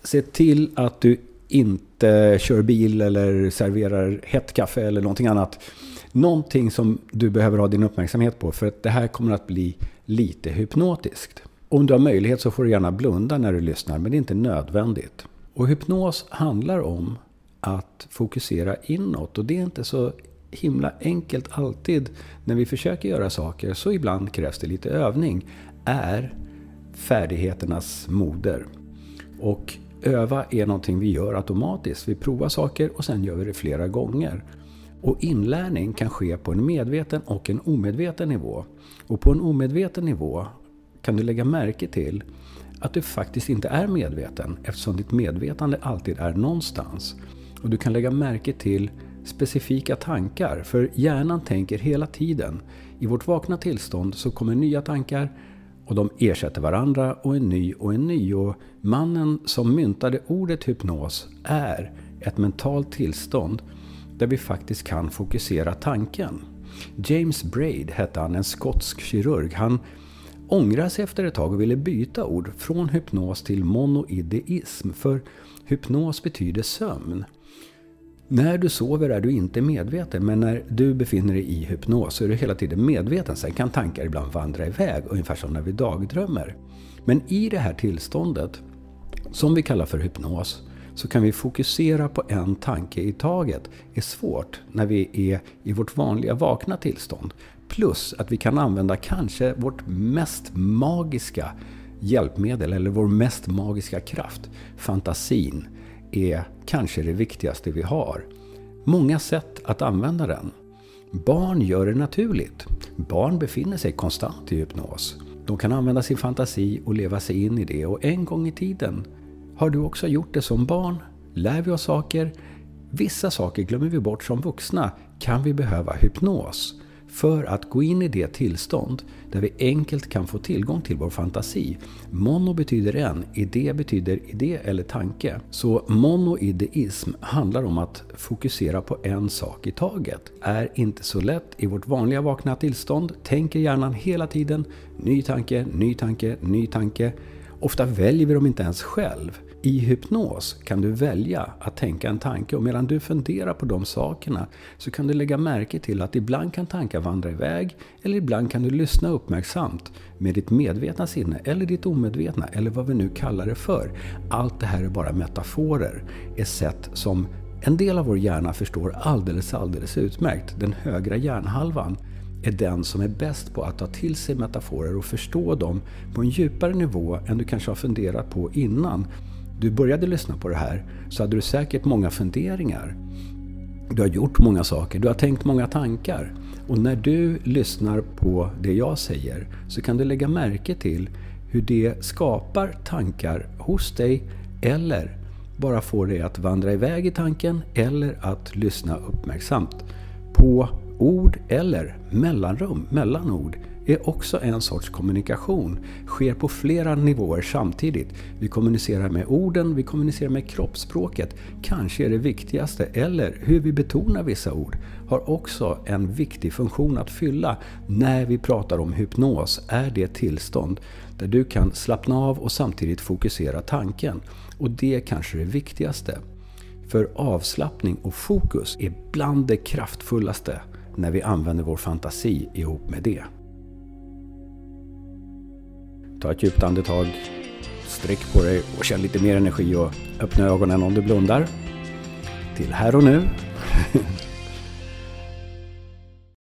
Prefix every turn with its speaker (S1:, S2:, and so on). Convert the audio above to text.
S1: Se till att du inte kör bil eller serverar hett kaffe eller någonting annat. Någonting som du behöver ha din uppmärksamhet på, för att det här kommer att bli lite hypnotiskt. Om du har möjlighet så får du gärna blunda när du lyssnar, men det är inte nödvändigt. Och hypnos handlar om att fokusera inåt, och det är inte så himla enkelt alltid när vi försöker göra saker, så ibland krävs det lite övning. Är färdigheternas moder. Och öva är någonting vi gör automatiskt. Vi provar saker och sen gör vi det flera gånger. Och inlärning kan ske på en medveten och en omedveten nivå. Och på en omedveten nivå kan du lägga märke till att du faktiskt inte är medveten, eftersom ditt medvetande alltid är någonstans. Och du kan lägga märke till specifika tankar, för hjärnan tänker hela tiden. I vårt vakna tillstånd så kommer nya tankar och de ersätter varandra och en ny och en ny. Och mannen som myntade ordet hypnos är ett mentalt tillstånd där vi faktiskt kan fokusera tanken. James Braid hette han, en skotsk kirurg. Han ångrade sig efter ett tag och ville byta ord från hypnos till monoideism, för hypnos betyder sömn. När du sover är du inte medveten, men när du befinner dig i hypnos så är du hela tiden medveten. Sen kan tankar ibland vandra iväg, ungefär som när vi dagdrömmer. Men i det här tillståndet, som vi kallar för hypnos, så kan vi fokusera på en tanke i taget. Det är svårt när vi är i vårt vanliga vakna tillstånd. Plus att vi kan använda kanske vårt mest magiska hjälpmedel, eller vår mest magiska kraft. Fantasin är kanske det viktigaste vi har. Många sätt att använda den. Barn gör det naturligt. Barn befinner sig konstant i hypnos. De kan använda sin fantasi och leva sig in i det. Och en gång i tiden har du också gjort det som barn. Lär vi oss saker. Vissa saker glömmer vi bort som vuxna. Kan vi behöva hypnos för att gå in i det tillstånd där vi enkelt kan få tillgång till vår fantasi. Mono betyder en, idé betyder idé eller tanke. Så monoideism handlar om att fokusera på en sak i taget. Är inte så lätt i vårt vanliga vakna tillstånd. Tänker hjärnan hela tiden ny tanke, ny tanke, ny tanke. Ofta väljer vi dem inte ens själv. I hypnos kan du välja att tänka en tanke, och medan du funderar på de sakerna så kan du lägga märke till att ibland kan tankar vandra iväg, eller ibland kan du lyssna uppmärksamt med ditt medvetna sinne eller ditt omedvetna, eller vad vi nu kallar det för. Allt det här är bara metaforer, är sätt som en del av vår hjärna förstår alldeles utmärkt. Den högra hjärnhalvan är den som är bäst på att ta till sig metaforer och förstå dem på en djupare nivå än du kanske har funderat på innan du började lyssna på det här. Så hade du säkert många funderingar. Du har gjort många saker, du har tänkt många tankar. Och när du lyssnar på det jag säger så kan du lägga märke till hur det skapar tankar hos dig, eller bara får dig att vandra iväg i tanken, eller att lyssna uppmärksamt på ord eller mellanrum mellan ord. Är också en sorts kommunikation. Sker på flera nivåer samtidigt. Vi kommunicerar med orden, vi kommunicerar med kroppsspråket. Kanske är det viktigaste, eller hur vi betonar vissa ord, har också en viktig funktion att fylla. När vi pratar om hypnos är det tillstånd där du kan slappna av och samtidigt fokusera tanken. Och det kanske är det viktigaste. För avslappning och fokus är bland det kraftfullaste när vi använder vår fantasi ihop med det. Ta ett djupt andetag, sträck på dig och känn lite mer energi och öppna ögonen om du blundar. Till här och nu.